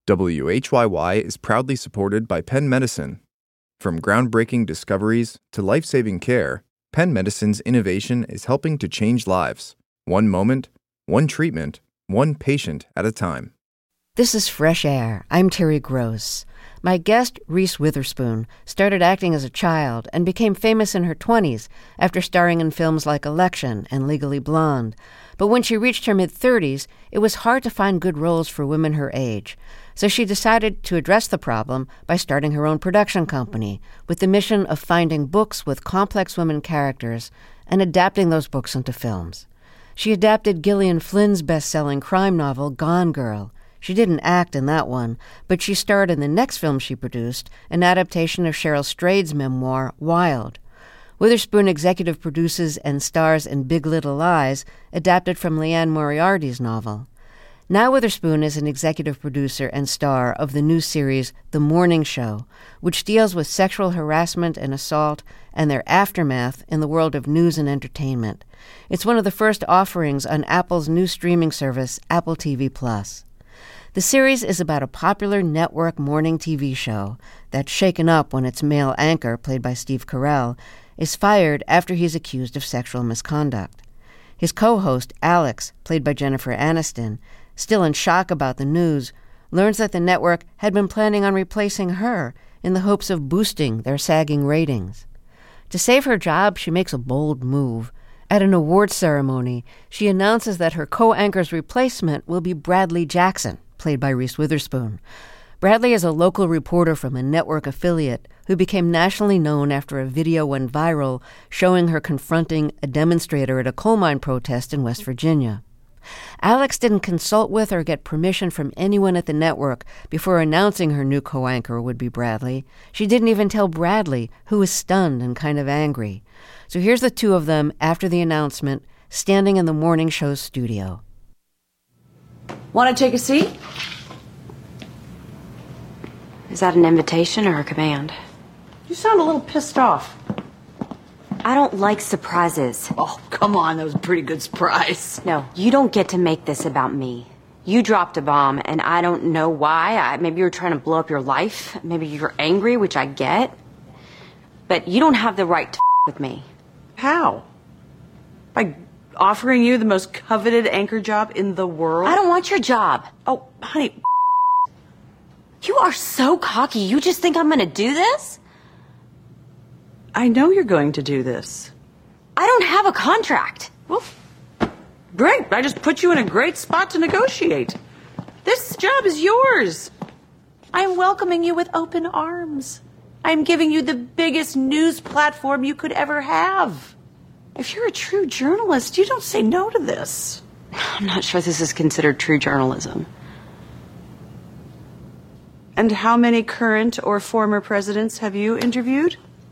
WHYY is proudly supported by Penn Medicine. From groundbreaking discoveries to life-saving care, Penn Medicine's innovation is helping to change lives. One moment, one treatment, one patient at a time. This is Fresh Air. I'm Terry Gross. My guest, Reese Witherspoon, started acting as a child and became famous in her 20s after starring in films like Election and Legally Blonde. But when she reached her mid-30s, it was hard to find good roles for women her age. So she decided to address the problem by starting her own production company with the mission of finding books with complex women characters and adapting those books into films. She adapted Gillian Flynn's best-selling crime novel, Gone Girl. She didn't act in that one, but she starred in the next film she produced, an adaptation of Cheryl Strayed's memoir, Wild. Witherspoon executive produces and stars in Big Little Lies, adapted from Liane Moriarty's novel. Now Witherspoon is an executive producer and star of the new series The Morning Show, which deals with sexual harassment and assault and their aftermath in the world of news and entertainment. It's one of the first offerings on Apple's new streaming service, Apple TV+. The series is about a popular network morning TV show that's shaken up when its male anchor, played by Steve Carell, is fired after he's accused of sexual misconduct. His co-host, Alex, played by Jennifer Aniston, still in shock about the news, learns that the network had been planning on replacing her in the hopes of boosting their sagging ratings. To save her job, she makes a bold move. At an awards ceremony, she announces that her co-anchor's replacement will be Bradley Jackson, played by Reese Witherspoon. Bradley is a local reporter from a network affiliate who became nationally known after a video went viral showing her confronting a demonstrator at a coal mine protest in West Virginia. Alex didn't consult with or get permission from anyone at the network before announcing her new co-anchor would be Bradley. She didn't even tell Bradley, who was stunned and kind of angry. So here's the two of them after the announcement, standing in the morning show's studio. Want to take a seat? Is that an invitation or a command? You sound a little pissed off. I don't like surprises. Oh, come on, that was a pretty good surprise. No, you don't get to make this about me. You dropped a bomb, and I don't know why. Maybe you were trying to blow up your life. Maybe you're angry, which I get. But you don't have the right to with me. How? By offering you the most coveted anchor job in the world? I don't want your job. Oh, honey. You are so cocky. You just think I'm going to do this? I know you're going to do this. I don't have a contract. Well, great. I just put you in a great spot to negotiate. This job is yours. I'm welcoming you with open arms. I'm giving you the biggest news platform you could ever have. If you're a true journalist, you don't say no to this. I'm not sure this is considered true journalism. And how many current or former presidents have you interviewed?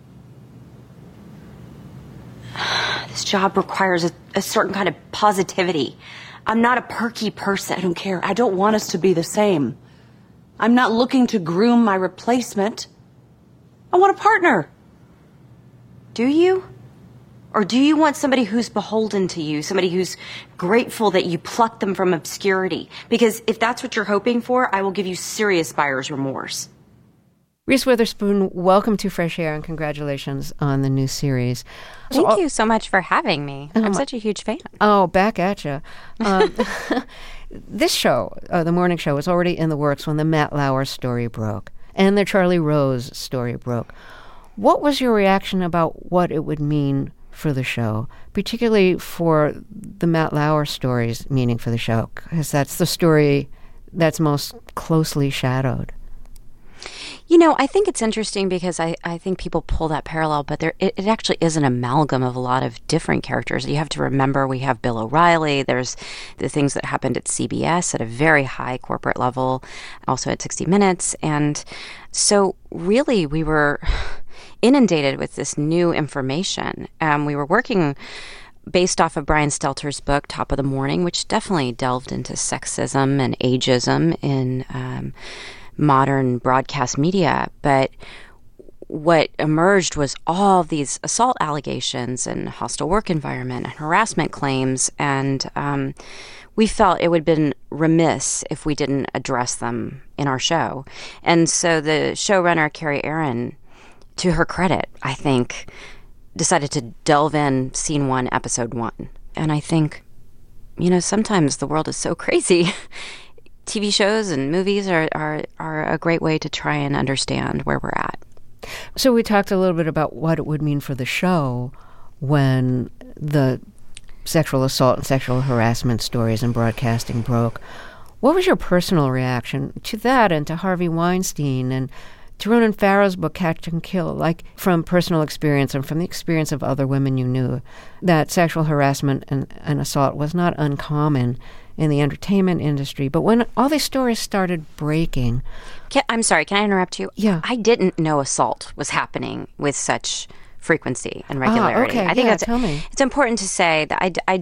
This job requires a certain kind of positivity. I'm not a perky person. I don't care. I don't want us to be the same. I'm not looking to groom my replacement. I want a partner. Do you? Or do you want somebody who's beholden to you, somebody who's grateful that you plucked them from obscurity? Because if that's what you're hoping for, I will give you serious buyer's remorse. Reese Witherspoon, welcome to Fresh Air and congratulations on the new series. Thank you so much for having me. I'm such a huge fan. Oh, back at you. This show, The Morning Show, was already in the works when the Matt Lauer story broke and the Charlie Rose story broke. What was your reaction about what it would mean for the show, particularly for the Matt Lauer story's meaning for the show? Because that's the story that's most closely shadowed. You know, I think it's interesting because I think people pull that parallel, but it actually is an amalgam of a lot of different characters. You have to remember we have Bill O'Reilly. There's the things that happened at CBS at a very high corporate level, also at 60 Minutes. And so really we were inundated with this new information. We were working based off of Brian Stelter's book, Top of the Morning, which definitely delved into sexism and ageism in modern broadcast media. But what emerged was all these assault allegations and hostile work environment and harassment claims, and we felt it would have been remiss if we didn't address them in our show. And so the showrunner, Carrie Aaron, to her credit, I think, decided to delve in scene 1, episode 1. And I think, sometimes the world is so crazy. TV shows and movies are a great way to try and understand where we're at. So we talked a little bit about what it would mean for the show when the sexual assault and sexual harassment stories in broadcasting broke. What was your personal reaction to that and to Harvey Weinstein and to Ronan Farrow's book, Catch and Kill, like from personal experience and from the experience of other women you knew, that sexual harassment and assault was not uncommon in the entertainment industry? But when all these stories started breaking... I'm sorry, can I interrupt you? Yeah. I didn't know assault was happening with such frequency and regularity. Okay. I think tell me. It's important to say that I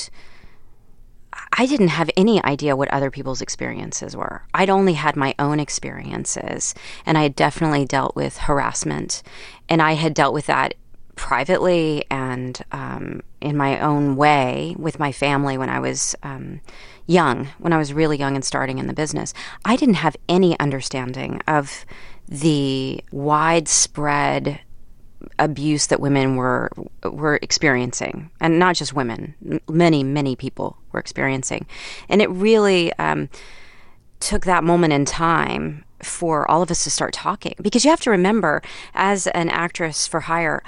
didn't have any idea what other people's experiences were. I'd only had my own experiences, and I had definitely dealt with harassment, and I had dealt with that privately and in my own way with my family when I was when I was really young and starting in the business. I didn't have any understanding of the widespread abuse that women were experiencing, and not just women, many people were experiencing. And it really took that moment in time for all of us to start talking, because you have to remember, as an actress for hire,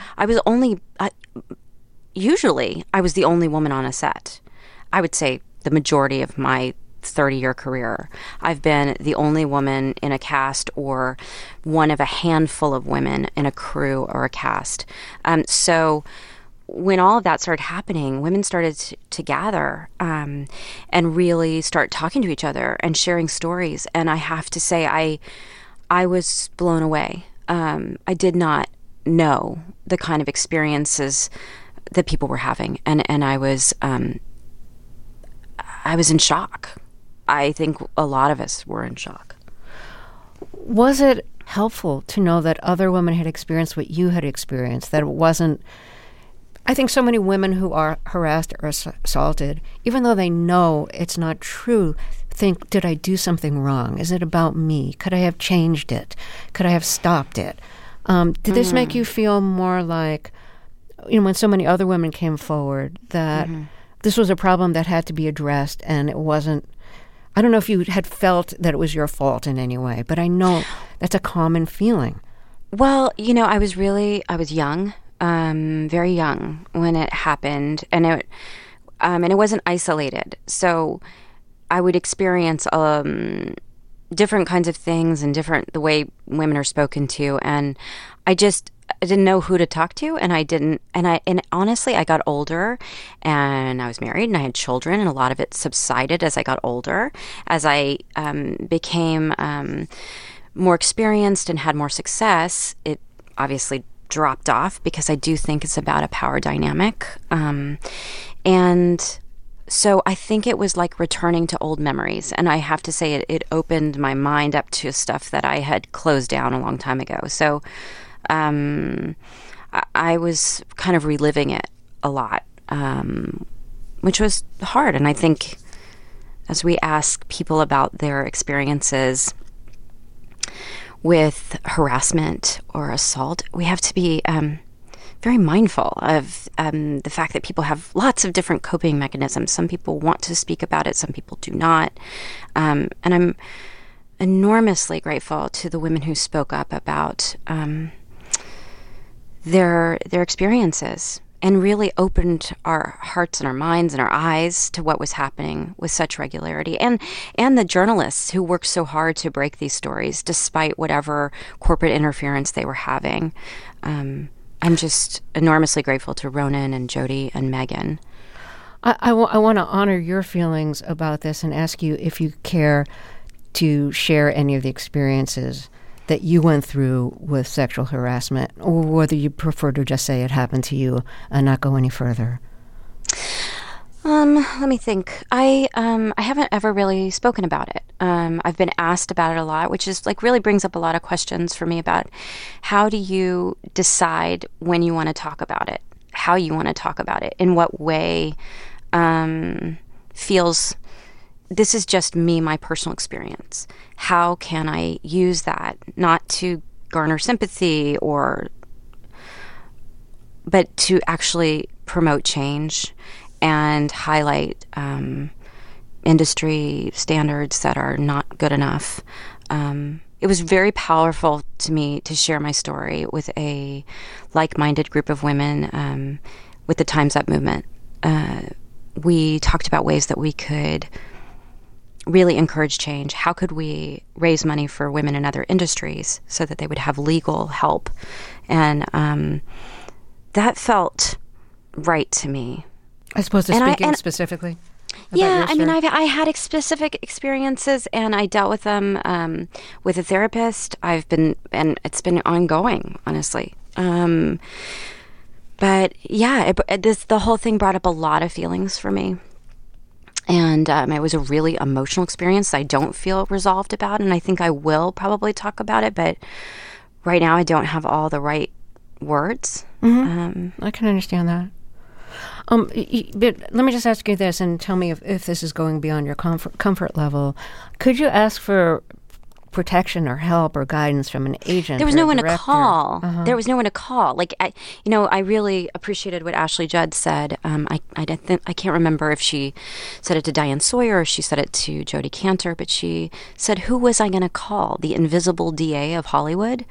usually I was the only woman on a set. I would say the majority of my 30-year career, I've been the only woman in a cast or one of a handful of women in a crew or a cast. So when all of that started happening, women started to gather and really start talking to each other and sharing stories. And I have to say, I was blown away. I did not know the kind of experiences that people were having, and I was in shock. I think a lot of us were in shock. Was it helpful to know that other women had experienced what you had experienced, that it wasn't... I think so many women who are harassed or assaulted, even though they know it's not true, think, did I do something wrong? Is it about me? Could I have changed it? Could I have stopped it? Did this make you feel more like, when so many other women came forward, that this was a problem that had to be addressed, and it wasn't... I don't know if you had felt that it was your fault in any way, but I know that's a common feeling. Well, I was young, very young when it happened, and it wasn't isolated. So I would experience different kinds of things and the way women are spoken to, and I didn't know who to talk to, and honestly, I got older, and I was married, and I had children, and a lot of it subsided as I got older. As I became more experienced and had more success, it obviously dropped off, because I do think it's about a power dynamic. And so I think it was like returning to old memories, and I have to say it opened my mind up to stuff that I had closed down a long time ago. So I was kind of reliving it a lot, which was hard. And I think as we ask people about their experiences with harassment or assault, we have to be very mindful of the fact that people have lots of different coping mechanisms. Some people want to speak about it, some people do not. And I'm enormously grateful to the women who spoke up about their experiences and really opened our hearts and our minds and our eyes to what was happening with such regularity. And the journalists who worked so hard to break these stories despite whatever corporate interference they were having. I'm just enormously grateful to Ronan and Jody and Megan. I want to honor your feelings about this and ask you if you care to share any of the experiences that you went through with sexual harassment, or whether you prefer to just say it happened to you and not go any further. Let me think. I haven't ever really spoken about it. I've been asked about it a lot, which is like really brings up a lot of questions for me about how do you decide when you want to talk about it, how you want to talk about it, in what way feels. This is just me, my personal experience. How can I use that not to garner sympathy but to actually promote change and highlight industry standards that are not good enough. It was very powerful to me to share my story with a like-minded group of women with the Time's Up movement. We talked about ways that we could really encourage change. How could we raise money for women in other industries so that they would have legal help? And that felt right to me. As opposed to speaking specifically? Yeah, I mean, I had specific experiences, and I dealt with them with a therapist. And it's been ongoing, honestly. But yeah, the whole thing brought up a lot of feelings for me. And it was a really emotional experience I don't feel resolved about, and I think I will probably talk about it, but right now I don't have all the right words. I can understand that. But let me just ask you this and tell me if this is going beyond your comfort level. Could you ask for protection or help or guidance from an agent? There was no one to call. Uh-huh. There was no one to call. Like, I really appreciated what Ashley Judd said. I can't remember if she said it to Diane Sawyer or she said it to Jodi Kantor, but she said, who was I going to call? The invisible DA of Hollywood?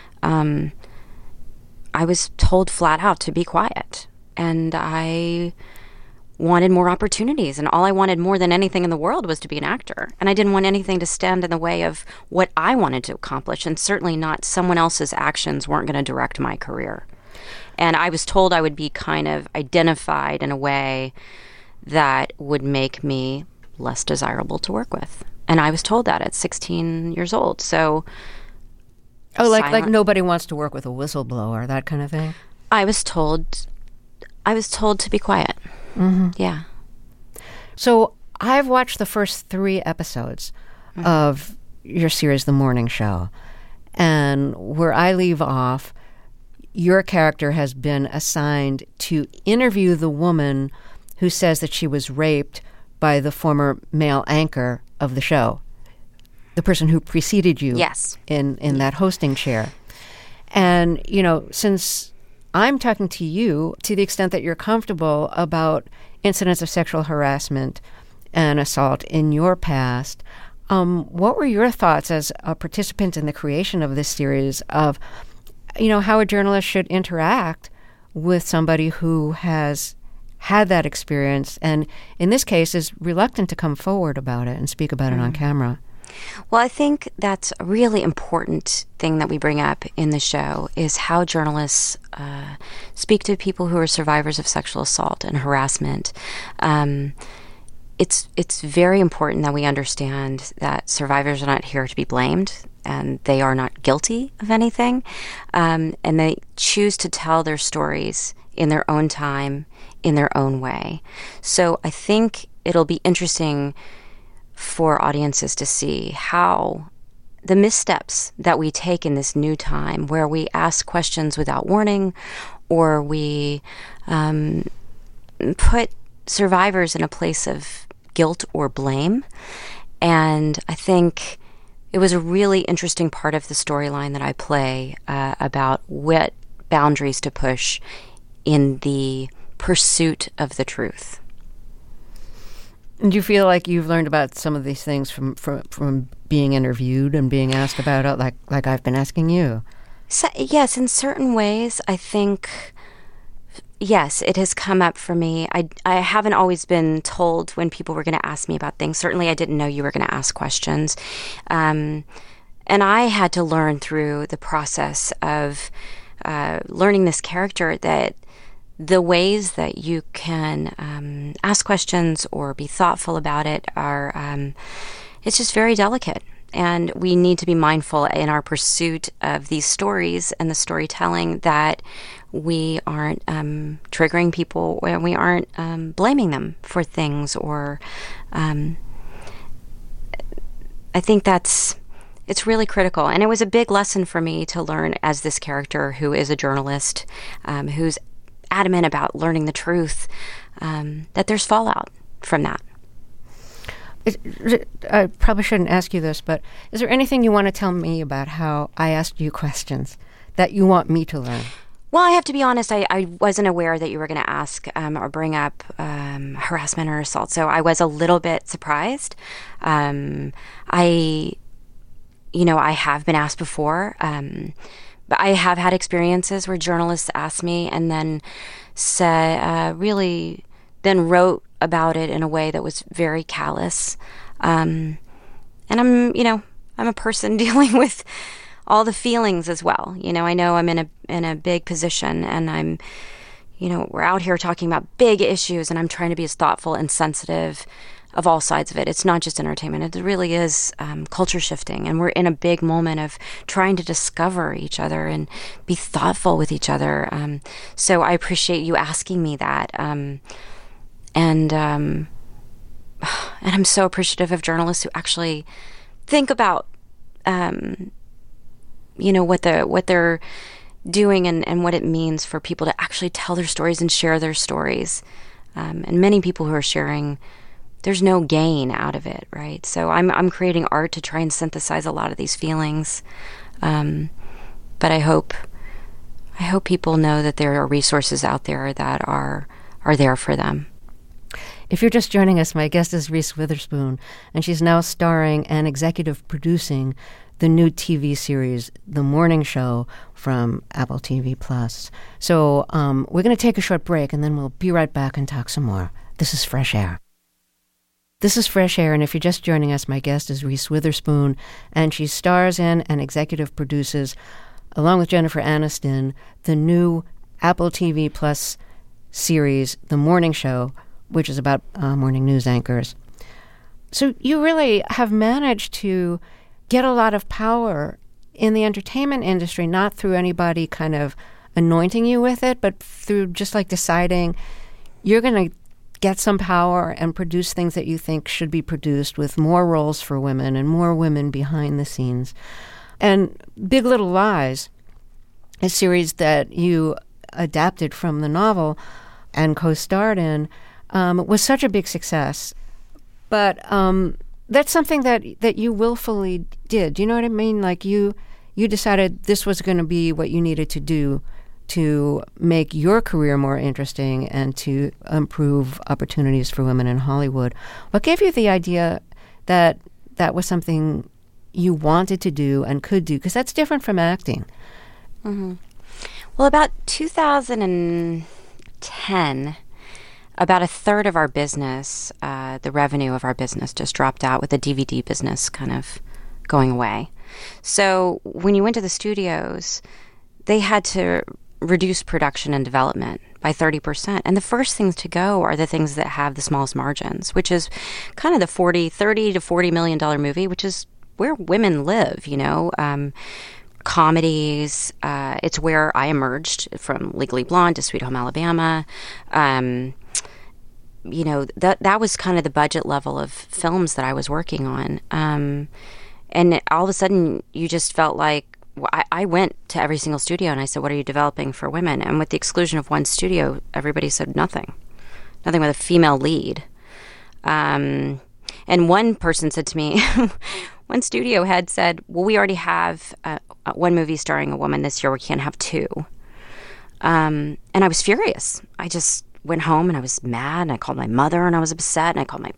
I was told flat out to be quiet. And I wanted more opportunities. And all I wanted more than anything in the world was to be an actor. And I didn't want anything to stand in the way of what I wanted to accomplish. And certainly not someone else's actions weren't going to direct my career. And I was told I would be kind of identified in a way that would make me less desirable to work with. And I was told that at 16 years old. So... like nobody wants to work with a whistleblower, that kind of thing? I was told to be quiet. Mm-hmm. Yeah. So I've watched the first 3 episodes of your series, The Morning Show. And where I leave off, your character has been assigned to interview the woman who says that she was raped by the former male anchor of the show, the person who preceded you in that hosting chair. And, since I'm talking to you to the extent that you're comfortable about incidents of sexual harassment and assault in your past, what were your thoughts as a participant in the creation of this series of, how a journalist should interact with somebody who has had that experience and, in this case, is reluctant to come forward about it and speak about it on camera? Well, I think that's a really important thing that we bring up in the show is how journalists speak to people who are survivors of sexual assault and harassment. It's very important that we understand that survivors are not here to be blamed and they are not guilty of anything. And they choose to tell their stories in their own time, in their own way. So I think it'll be interesting for audiences to see how the missteps that we take in this new time where we ask questions without warning or we put survivors in a place of guilt or blame. And I think it was a really interesting part of the storyline that I play about what boundaries to push in the pursuit of the truth. Do you feel like you've learned about some of these things from being interviewed and being asked about it, like I've been asking you? So, yes, in certain ways, I think, yes, it has come up for me. I haven't always been told when people were going to ask me about things. Certainly, I didn't know you were going to ask questions. And I had to learn through the process of learning this character that the ways that you can ask questions or be thoughtful about it are, it's just very delicate. And we need to be mindful in our pursuit of these stories and the storytelling that we aren't triggering people, and we aren't blaming them for things. Or I think it's really critical. And it was a big lesson for me to learn as this character who is a journalist, who's adamant about learning the truth, that there's fallout from that. I probably shouldn't ask you this, but is there anything you want to tell me about how I asked you questions that you want me to learn? Well, I have to be honest, I wasn't aware that you were going to ask or bring up harassment or assault, so I was a little bit surprised. I have been asked before, but I have had experiences where journalists asked me and then then wrote about it in a way that was very callous. And I'm a person dealing with all the feelings as well. I know I'm in a big position, and we're out here talking about big issues, and I'm trying to be as thoughtful and sensitive of all sides of it. It's not just entertainment. It really is culture shifting, and we're in a big moment of trying to discover each other and be thoughtful with each other. So I appreciate you asking me that. And I'm so appreciative of journalists who actually think about, what they're doing and what it means for people to actually tell their stories and share their stories. And many people who are sharing, there's no gain out of it, right? So I'm creating art to try and synthesize a lot of these feelings. But I hope people know that there are resources out there that are there for them. If you're just joining us, my guest is Reese Witherspoon, and she's now starring and executive producing the new TV series, The Morning Show, from Apple TV+. So we're going to take a short break, and then we'll be right back and talk some more. This is Fresh Air. This is Fresh Air, and if you're just joining us, my guest is Reese Witherspoon, and she stars in and executive produces, along with Jennifer Aniston, the new Apple TV+ series, The Morning Show, which is about morning news anchors. So you really have managed to get a lot of power in the entertainment industry, not through anybody kind of anointing you with it, but through just like deciding you're going to get some power and produce things that you think should be produced with more roles for women and more women behind the scenes. And Big Little Lies, a series that you adapted from the novel and co-starred in, was such a big success. But that's something that you willfully did. Do you know what I mean? Like you decided this was going to be what you needed to do to make your career more interesting and to improve opportunities for women in Hollywood. What gave you the idea that that was something you wanted to do and could do? Because that's different from acting. Mm-hmm. Well, about 2010, about a third of our business, the revenue of our business just dropped out, with the DVD business kind of going away. So when you went to the studios, they had to reduce production and development by 30%. And the first things to go are the things that have the smallest margins, which is kind of the $30 to $40 million movie, which is where women live, comedies. It's where I emerged from Legally Blonde to Sweet Home Alabama. That was kind of the budget level of films that I was working on. And all of a sudden, you just felt like, I went to every single studio and I said, what are you developing for women? And with the exclusion of one studio, everybody said nothing with a female lead. And one person said to me, one studio head said, well, we already have one movie starring a woman this year. We can't have two. And I was furious. I just went home and I was mad, and I called my mother and I was upset, and I called my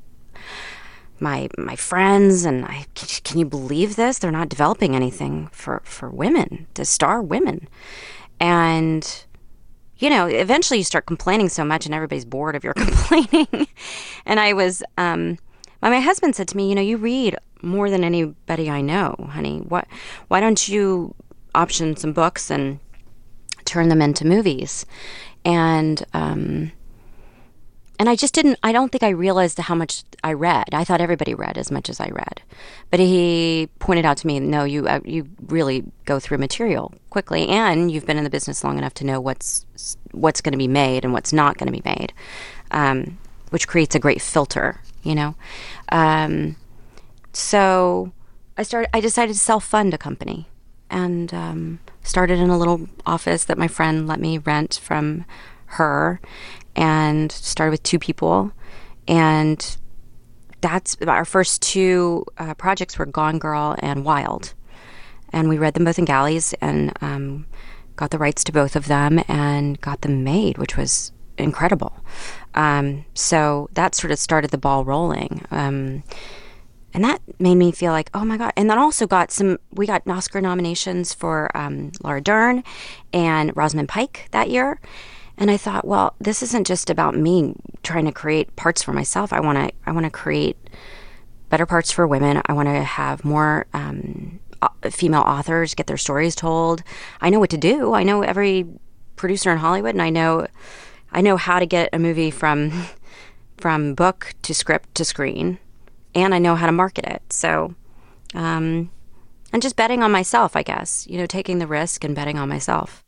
friends, and can you believe this? They're not developing anything for women, to star women. And, eventually you start complaining so much and everybody's bored of your complaining. And I was, my husband said to me, you read more than anybody I know, honey. Why don't you option some books and turn them into movies? And I don't think I realized how much I read. I thought everybody read as much as I read. But he pointed out to me, no, you really go through material quickly, and you've been in the business long enough to know what's going to be made and what's not going to be made, which creates a great filter, you know. So I decided to self-fund a company, and started in a little office that my friend let me rent from her, and started with 2 people. And that's our first 2 projects were Gone Girl and Wild. And we read them both in galleys, and got the rights to both of them and got them made, which was incredible. So that sort of started the ball rolling. And that made me feel like, oh my God. And then also we got Oscar nominations for Laura Dern and Rosamund Pike that year. And I thought, well, this isn't just about me trying to create parts for myself. I want to create better parts for women. I want to have more female authors get their stories told. I know what to do. I know every producer in Hollywood, and I know how to get a movie from book to script to screen, and I know how to market it. So, and just betting on myself, I guess. You know, taking the risk and betting on myself.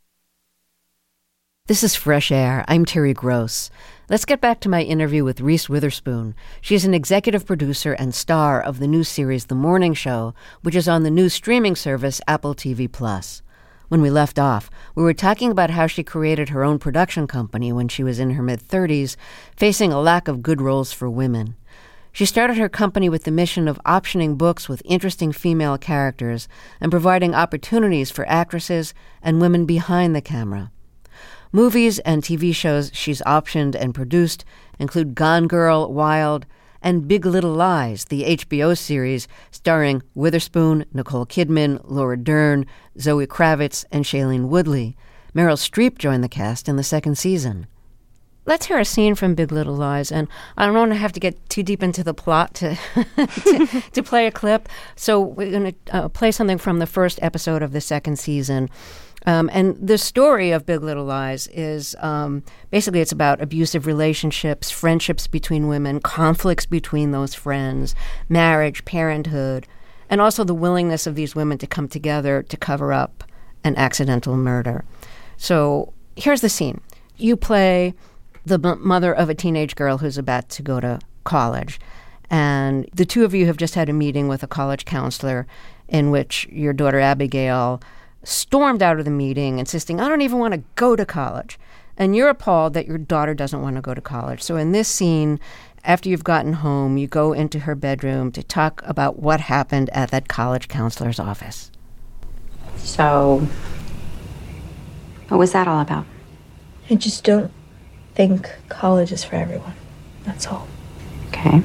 This is Fresh Air. I'm Terry Gross. Let's get back to my interview with Reese Witherspoon. She's an executive producer and star of the new series The Morning Show, which is on the new streaming service Apple TV+. When we left off, we were talking about how she created her own production company when she was in her mid-30s, facing a lack of good roles for women. She started her company with the mission of optioning books with interesting female characters and providing opportunities for actresses and women behind the camera. Movies and TV shows she's optioned and produced include Gone Girl, Wild, and Big Little Lies, the HBO series starring Witherspoon, Nicole Kidman, Laura Dern, Zoe Kravitz, and Shailene Woodley. Meryl Streep joined the cast in the 2nd season. Let's hear a scene from Big Little Lies, and I don't want to have to get too deep into the plot to to play a clip, so we're going to play something from the first episode of the 2nd season. And the story of Big Little Lies is basically it's about abusive relationships, friendships between women, conflicts between those friends, marriage, parenthood, and also the willingness of these women to come together to cover up an accidental murder. So here's the scene. You play the mother of a teenage girl who's about to go to college. And the 2 of you have just had a meeting with a college counselor in which your daughter Abigail stormed out of the meeting insisting, I don't even want to go to college. And you're appalled that your daughter doesn't want to go to college. So in this scene, after you've gotten home, you go into her bedroom to talk about what happened at that college counselor's office. So, what was that all about? I just don't think college is for everyone. That's all. Okay.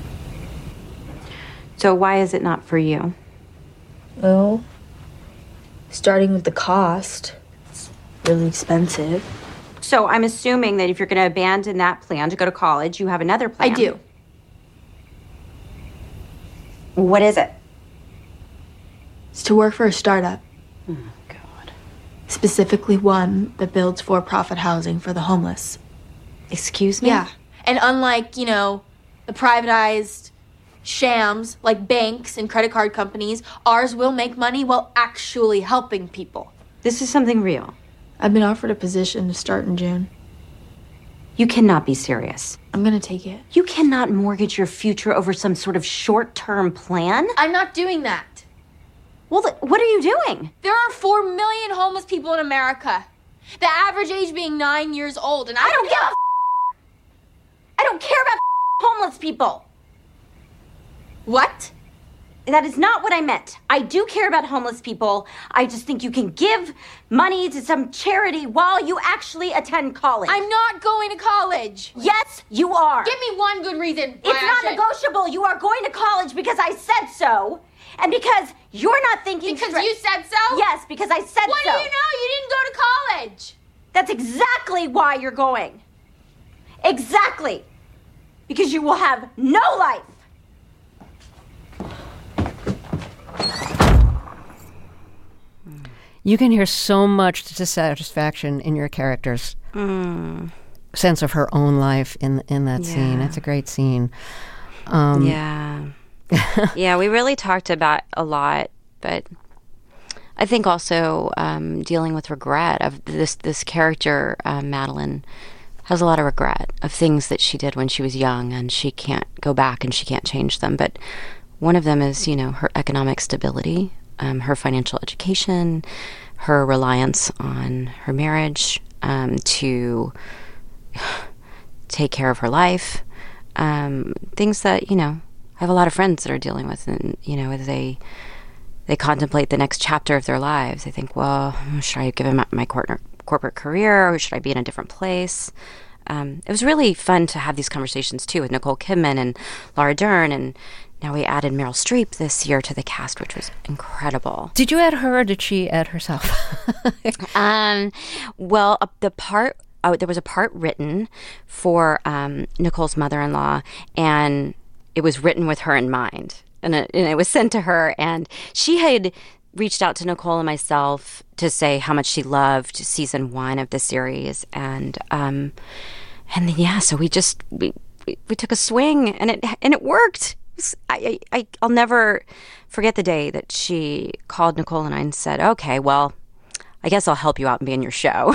So why is it not for you? Well, starting with the cost, it's really expensive. So I'm assuming that if you're going to abandon that plan to go to college, you have another plan. I do. What is it? It's to work for a startup. Oh, God. Specifically one that builds for-profit housing for the homeless. Excuse me? Yeah. And unlike, the privatized shams like banks and credit card companies, ours will make money while actually helping people. This is something real. I've been offered a position to start in June. You cannot be serious. I'm gonna take it. You cannot mortgage your future over some sort of short-term plan. I'm not doing that. Well, what are you doing? There are 4 million homeless people in America. The average age being 9 years old, and I don't give a I don't care about homeless people. What? That is not what I meant. I do care about homeless people. I just think you can give money to some charity while you actually attend college. I'm not going to college. Yes, you are. Give me one good reason. It's not negotiable. You are going to college because I said so. And because you're not thinking Because you said so? Yes, because I said What so. do you know? You didn't go to college. That's exactly why you're going. Exactly. Because you will have no life. You can hear so much dissatisfaction in your characters. sense of her own life in that scene. It's a great scene. Yeah, we really talked about a lot, but I think also dealing with regret of this character, Madeline, has a lot of regret of things that she did when she was young, and she can't go back and she can't change them. But one of them is, her economic stability, her financial education, her reliance on her marriage to take care of her life, things that, I have a lot of friends that are dealing with, and, as they contemplate the next chapter of their lives, they think, well, should I give him my corporate career, or should I be in a different place? It was really fun to have these conversations, too, with Nicole Kidman and Laura Dern, and now we added Meryl Streep this year to the cast, which was incredible. Did you add her, or did she add herself? Well, there was a part written for Nicole's mother-in-law, and it was written with her in mind. And it was sent to her, and she had reached out to Nicole and myself to say how much she loved season 1 of the series, and so we took a swing, and it worked. I'll never forget the day that she called Nicole and I and said, "Okay, well, I guess I'll help you out and be in your show,"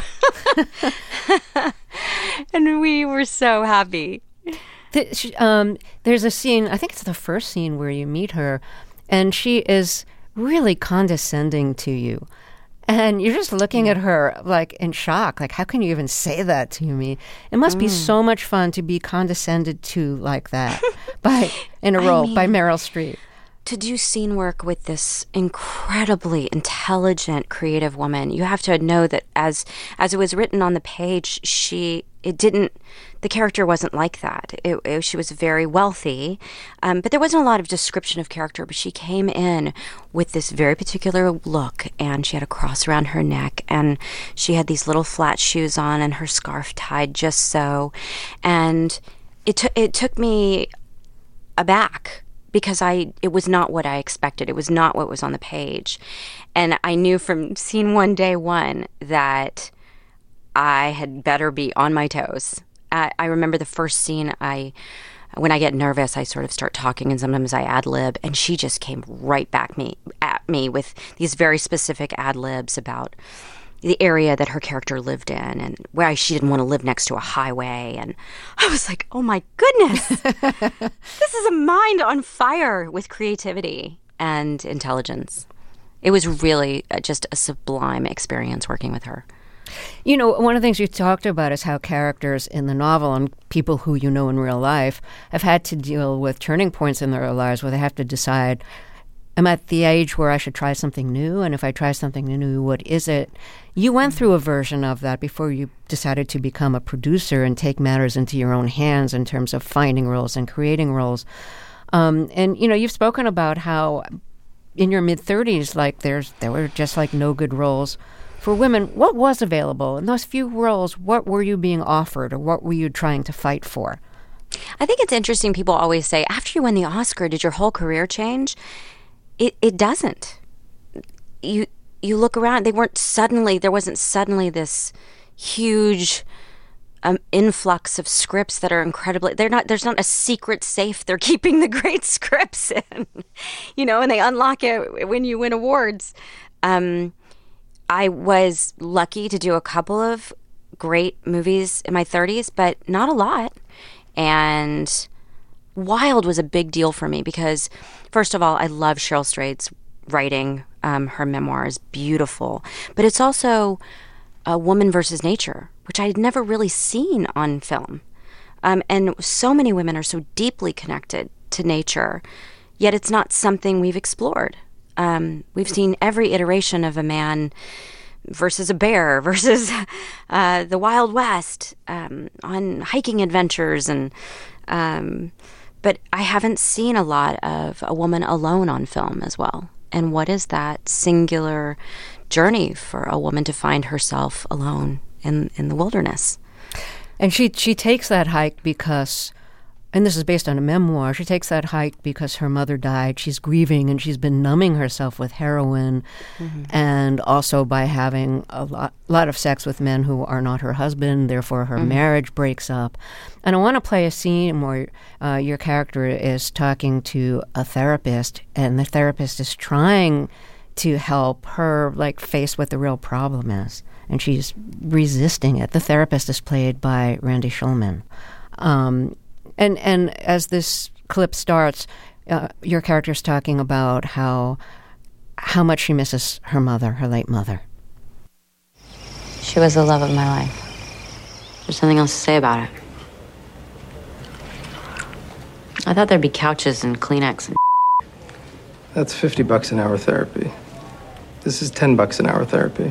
and we were so happy. There's a scene, I think it's the first scene, where you meet her, and she is really condescending to you. And you're just looking at her like in shock. Like, how can you even say that to me? It must be so much fun to be condescended to like that by Meryl Streep. To do scene work with this incredibly intelligent, creative woman, you have to know that as it was written on the page, the character wasn't like that. She was very wealthy, but there wasn't a lot of description of character. But she came in with this very particular look, and she had a cross around her neck, and she had these little flat shoes on, and her scarf tied just so. And it took me aback, because it was not what I expected. It was not what was on the page. And I knew from scene 1, day 1, that I had better be on my toes. I remember the first scene, when I get nervous, I sort of start talking, and sometimes I ad-lib, and she just came right back at me with these very specific ad-libs about the area that her character lived in, and why she didn't want to live next to a highway. And I was like, oh my goodness, this is a mind on fire with creativity and intelligence. It was really just a sublime experience working with her. One of the things you talked about is how characters in the novel and people who you know in real life have had to deal with turning points in their lives where they have to decide, I'm at the age where I should try something new, and if I try something new, what is it? You went through a version of that before you decided to become a producer and take matters into your own hands in terms of finding roles and creating roles. And you've spoken about how in your mid-30s, like there were just like no good roles for women. What was available in those few roles? What were you being offered, or what were you trying to fight for? I think it's interesting. People always say, after you win the Oscar, did your whole career change? It doesn't. You look around. There wasn't suddenly this huge influx of scripts that are incredibly. There's not a secret safe they're keeping the great scripts in, and they unlock it when you win awards. I was lucky to do a couple of great movies in my 30s, but not a lot. And Wild was a big deal for me because, first of all, I love Cheryl Strayed's writing. Her memoir is beautiful. But it's also a woman versus nature, which I had never really seen on film. And so many women are so deeply connected to nature, yet it's not something we've explored. We've seen every iteration of a man versus a bear versus the Wild West on hiking adventures, but I haven't seen a lot of a woman alone on film as well. And what is that singular journey for a woman to find herself alone in the wilderness? And she takes that hike because and this is based on a memoir, she takes that hike because her mother died. She's grieving, and she's been numbing herself with heroin and also by having a lot of sex with men who are not her husband. Therefore, her marriage breaks up. And I want to play a scene where your character is talking to a therapist, and the therapist is trying to help her, like, face what the real problem is. And she's resisting it. The therapist is played by Randy Schulman. And as this clip starts, your character's talking about how much she misses her mother, her late mother. She was the love of my life. There's nothing else to say about it. I thought there'd be couches and Kleenex and That's $50 an hour therapy. This is $10 an hour therapy.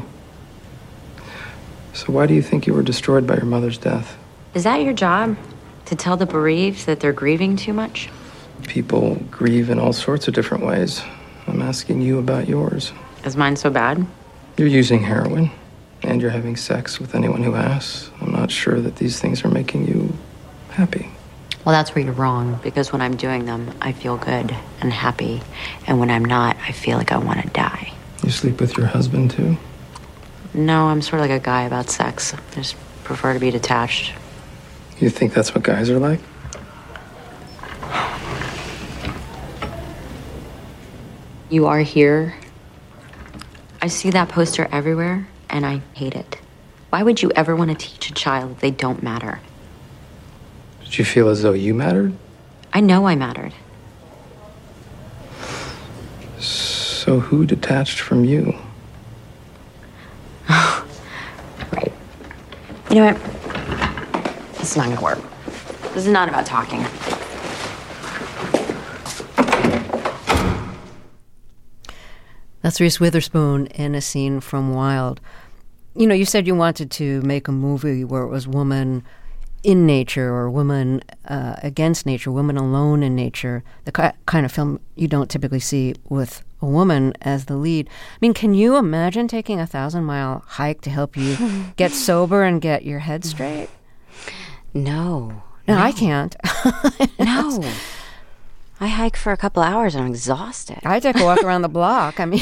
So why do you think you were destroyed by your mother's death? Is that your job? To tell the bereaved that they're grieving too much? People grieve in all sorts of different ways. I'm asking you about yours. Is mine so bad? You're using heroin, and you're having sex with anyone who asks. I'm not sure that these things are making you happy. Well, that's where you're wrong, because when I'm doing them, I feel good and happy. And when I'm not, I feel like I want to die. You sleep with your husband, too? No, I'm sort of like a guy about sex. I just prefer to be detached. You think that's what guys are like? You are here. I see that poster everywhere, and I hate it. Why would you ever want to teach a child that they don't matter? Did you feel as though you mattered? I know I mattered. So who detached from you? Right. You know what? It's not gonna work. This is not about talking. That's Reese Witherspoon in a scene from Wild. You know, you said you wanted to make a movie where it was woman in nature or woman against nature, woman alone in nature, the kind of film you don't typically see with a woman as the lead. I mean, can you imagine taking a 1,000-mile hike to help you get sober and get your head straight? No, I can't. No. I hike for a couple hours and I'm exhausted. I take a walk around the block. I mean...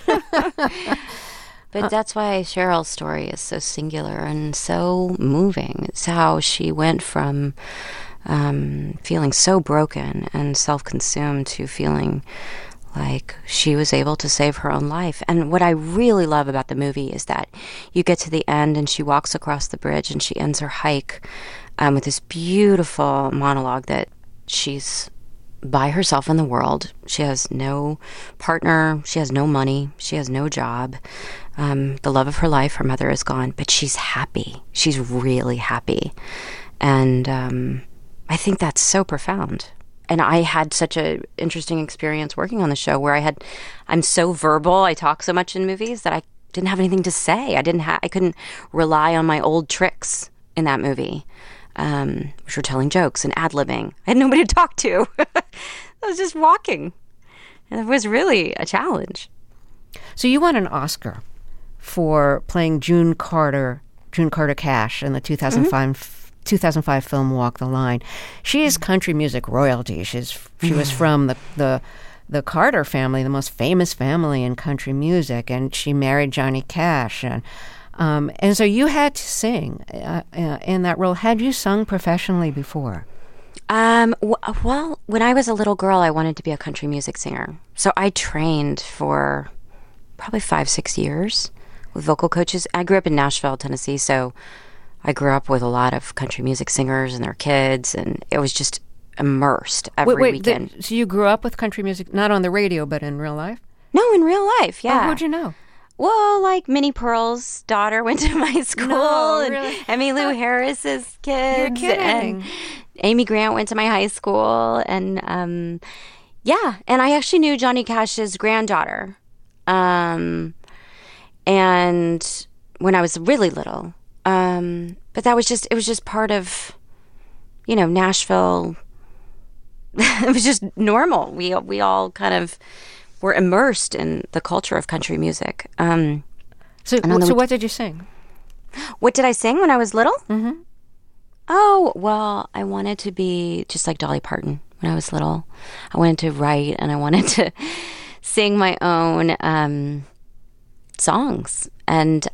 But that's why Cheryl's story is so singular and so moving. It's how she went from feeling so broken and self-consumed to feeling like she was able to save her own life. And what I really love about the movie is that you get to the end and she walks across the bridge and she ends her hike with this beautiful monologue that she's by herself in the world. She has no partner. She has no money. She has no job. The love of her life, her mother, is gone, but she's happy. She's really happy. And I think that's so profound. And I had such an interesting experience working on the show where I'm so verbal. I talk so much in movies that I didn't have anything to say. I couldn't rely on my old tricks in that movie. Which were telling jokes and ad-libbing. I had nobody to talk to. I was just walking. And it was really a challenge. So you won an Oscar for playing June Carter Cash in the 2005 film Walk the Line. She is country music royalty. She was from the Carter family, the most famous family in country music, and she married Johnny Cash. And so you had to sing in that role. Had you sung professionally before? Well, when I was a little girl, I wanted to be a country music singer. So I trained for probably 5-6 years with vocal coaches. I grew up in Nashville, Tennessee, so I grew up with a lot of country music singers and their kids, and it was just immersed every weekend. So you grew up with country music, not on the radio, but in real life? No, in real life, yeah. Oh, who'd you know? Well, like Minnie Pearl's daughter went to my school, really? and Emmylou Harris's kids. You're kidding. And Amy Grant went to my high school, and and I actually knew Johnny Cash's granddaughter. And when I was really little, but it was just part of, Nashville. It was just normal. We all kind of were immersed in the culture of country music. So what did you sing? What did I sing when I was little? Mm-hmm. Oh, well, I wanted to be just like Dolly Parton when I was little. I wanted to write and I wanted to sing my own songs. And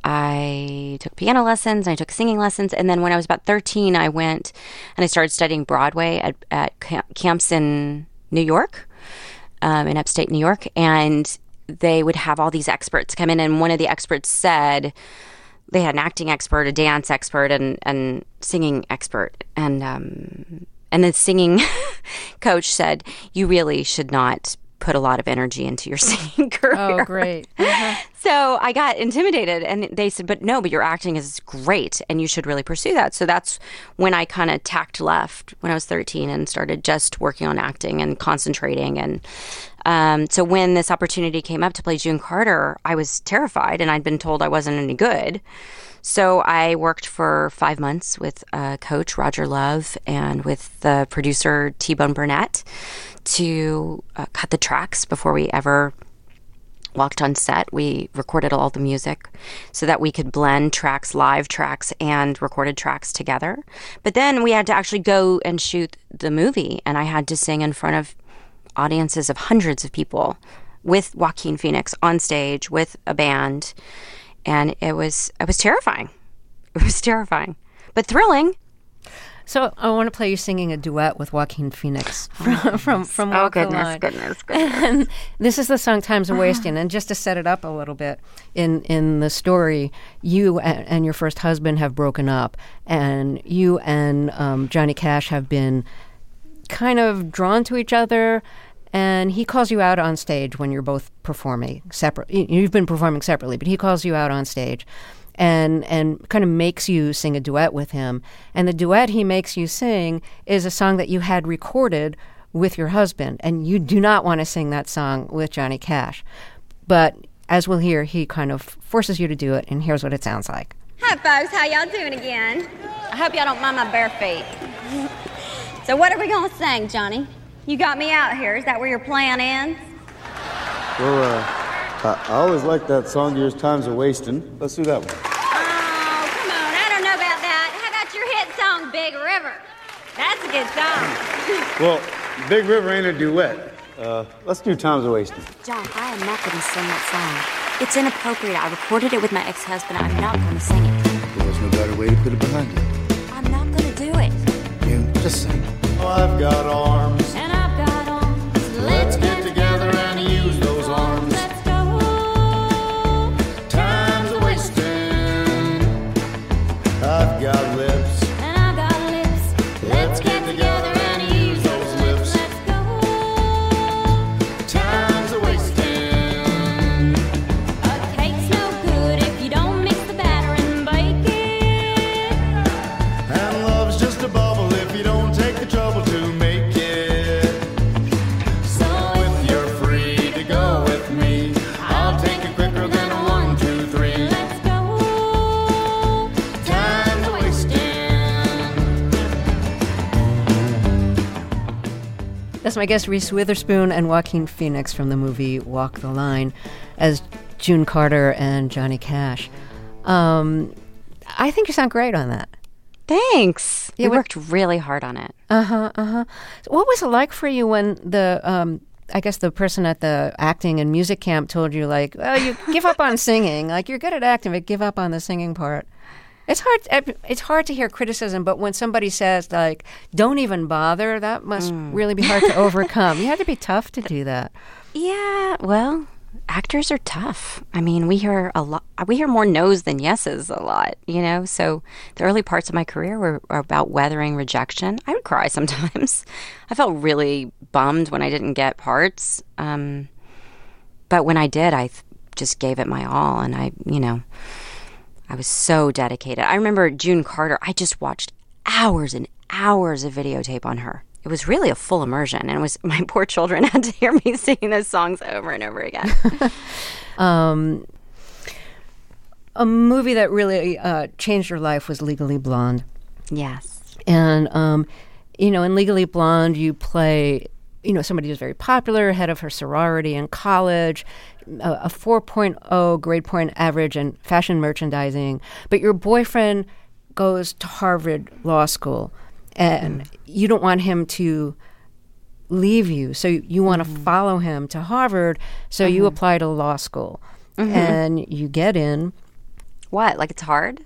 I took piano lessons, and I took singing lessons. And then when I was about 13, I went and I started studying Broadway at camps in New York, in upstate New York. And they would have all these experts come in. And one of the experts said, they had an acting expert, a dance expert, and singing expert. And the singing coach said, you really should not put a lot of energy into your singing career. Oh, great. Uh-huh. So I got intimidated, and they said, but your acting is great, and you should really pursue that. So that's when I kind of tacked left when I was 13 and started just working on acting and concentrating. And so when this opportunity came up to play June Carter, I was terrified, and I'd been told I wasn't any good. So I worked for 5 months with coach Roger Love and with the producer T-Bone Burnett to cut the tracks before we ever walked on set. We recorded all the music so that we could blend tracks, live tracks, and recorded tracks together. But then we had to actually go and shoot the movie, and I had to sing in front of audiences of hundreds of people with Joaquin Phoenix on stage with a band. And it was terrifying. It was terrifying, but thrilling. So I want to play you singing a duet with Joaquin Phoenix from Walk the Line. Goodness. And this is the song "Time's a Wasting." And just to set it up a little bit, in the story, you and your first husband have broken up, and you and Johnny Cash have been kind of drawn to each other. And he calls you out on stage when you're both performing separately. You've been performing separately, but he calls you out on stage and kind of makes you sing a duet with him. And the duet he makes you sing is a song that you had recorded with your husband. And you do not want to sing that song with Johnny Cash. But as we'll hear, he kind of forces you to do it, and here's what it sounds like. Hi, folks. How y'all doing again? I hope y'all don't mind my bare feet. So what are we going to sing, Johnny? You got me out here. Is that where your plan ends? Well, I always liked that song, Yours Time's a Wastin'. Let's do that one. Oh, come on. I don't know about that. How about your hit song, Big River? That's a good song. Well, Big River ain't a duet. Let's do Time's a Wastin'. John, I am not going to sing that song. It's inappropriate. I recorded it with my ex-husband. I'm not going to sing it. Well, there's no better way to put it behind you. I'm not going to do it. You just sing. Oh, I've got arms. And I've got arms. Let's get together and use those arms. Let's go. Time's a wasting. I've got lips. And I've got lips. Let's get together and use those lips. Let's go. Time's a wasting. A cake's no good if you don't mix the batter and bake it. And love's just a bubble if you don't take the trouble to make it. So if you're free to go with me, I'll take it quicker than a 1, 2, 3. Let's go. Time's a wasting. That's my guest, Reese Witherspoon, and Joaquin Phoenix from the movie Walk the Line as June Carter and Johnny Cash. I think you sound great on that. Thanks. Yeah, we worked really hard on it. So what was it like for you when the, I guess the person at the acting and music camp told you, like, well, you give up on singing. Like, you're good at acting, but give up on the singing part. It's hard to hear criticism, but when somebody says, like, don't even bother, that must really be hard to overcome. You had to be tough to do that. Yeah, well, actors are tough. I mean, we hear more no's than yeses a lot, you know? So the early parts of my career were about weathering rejection. I would cry sometimes. I felt really bummed when I didn't get parts. But when I did, I just gave it my all, and I was so dedicated. I remember June Carter, I just watched hours and hours of videotape on her. It was really a full immersion, and it was my poor children had to hear me singing those songs over and over again. A movie that really changed your life was Legally Blonde. Yes. And, in Legally Blonde, you play, somebody who's very popular, head of her sorority in college, a 4.0 grade point average in fashion merchandising. But your boyfriend goes to Harvard Law School, and you don't want him to leave you. So you want to follow him to Harvard. So you apply to law school, and you get in. What? Like it's hard?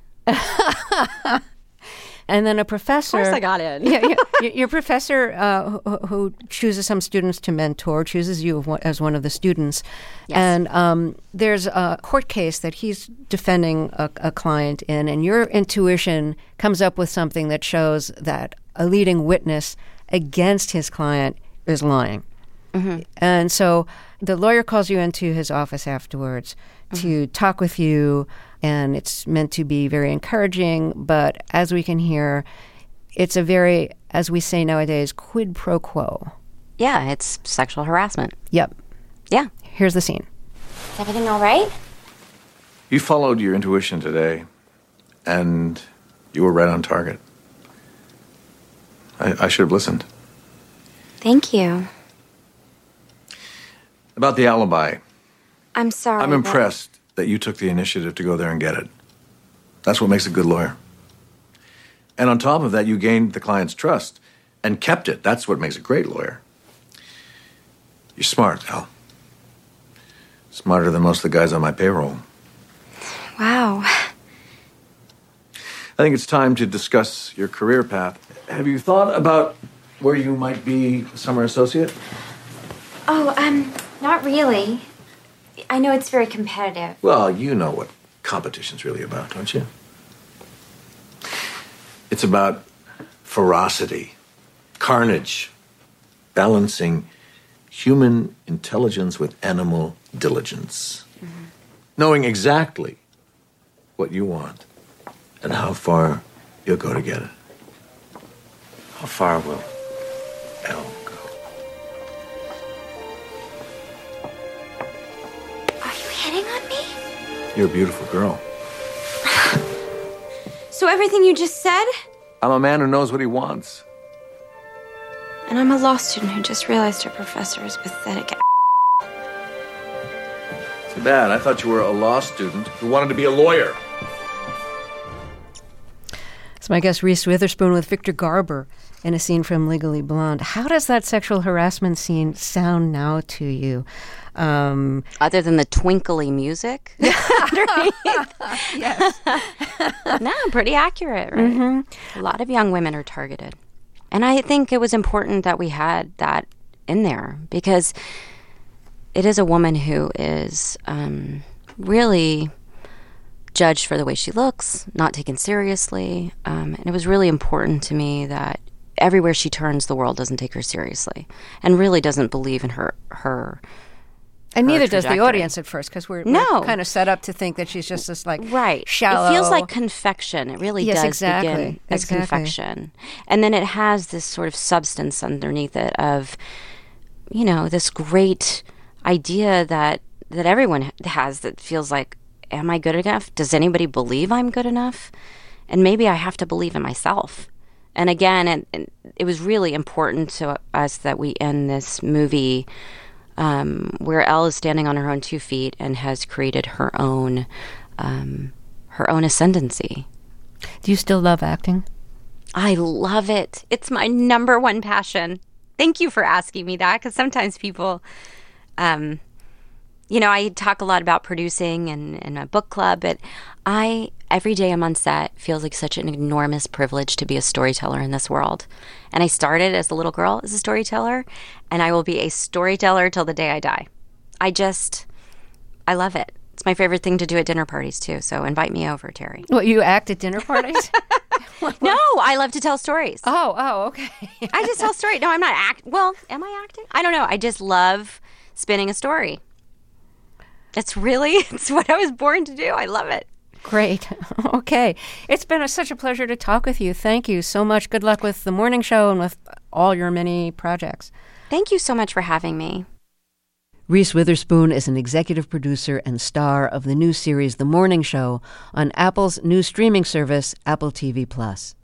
And then a professor. Of course I got in. Your professor who chooses some students to mentor, chooses you as one of the students. Yes. And there's a court case that he's defending a client in, and your intuition comes up with something that shows that a leading witness against his client is lying. And so the lawyer calls you into his office afterwards to talk with you, and it's meant to be very encouraging, but as we can hear, it's a very, as we say nowadays, quid pro quo. Yeah, it's sexual harassment. Yep. Yeah. Here's the scene. Is everything all right? You followed your intuition today, and you were right on target. I should have listened. Thank you. About the alibi, I'm sorry. I'm impressed that you took the initiative to go there and get it. That's what makes a good lawyer. And on top of that, you gained the client's trust and kept it. That's what makes a great lawyer. You're smart, Al. Smarter than most of the guys on my payroll. Wow. I think it's time to discuss your career path. Have you thought about where you might be a summer associate? Oh, not really. I know it's very competitive. Well, you know what competition's really about, don't you? It's about ferocity, carnage, balancing human intelligence with animal diligence. Knowing exactly what you want and how far you'll go to get it. How far will Elle go? Are you hitting on me? You're a beautiful girl. So everything you just said? I'm a man who knows what he wants. And I'm a law student who just realized her professor is pathetic. Too bad. I thought you were a law student who wanted to be a lawyer. It's my guest Reese Witherspoon with Victor Garber in a scene from Legally Blonde. How does that sexual harassment scene sound now to you? Other than the twinkly music? Yes. No, pretty accurate, right? A lot of young women are targeted. And I think it was important that we had that in there because it is a woman who is really judged for the way she looks, not taken seriously. And it was really important to me that everywhere she turns, the world doesn't take her seriously and really doesn't believe in her and neither does trajectory. the audience at first, because we're kind of set up to think that she's just this shallow. It feels like confection. It really does begin as confection. And then it has this sort of substance underneath it of, you know, this great idea that everyone has that feels like, am I good enough? Does anybody believe I'm good enough? And maybe I have to believe in myself. And again, it was really important to us that we end this movie where Elle is standing on her own 2 feet and has created her own ascendancy. Do you still love acting? I love it. It's my number one passion. Thank you for asking me that, because sometimes people, you know, I talk a lot about producing and a book club, but every day I'm on set feels like such an enormous privilege to be a storyteller in this world. And I started as a little girl as a storyteller, and I will be a storyteller till the day I die. I love it. It's my favorite thing to do at dinner parties, too. So invite me over, Terry. What, you act at dinner parties? No, I love to tell stories. Oh, okay. I just tell stories. No, I'm not acting. Well, am I acting? I don't know. I just love spinning a story. It's what I was born to do. I love it. Great. Okay. It's been such a pleasure to talk with you. Thank you so much. Good luck with the morning show and with all your many projects. Thank you so much for having me. Reese Witherspoon is an executive producer and star of the new series The Morning Show on Apple's new streaming service, Apple TV+.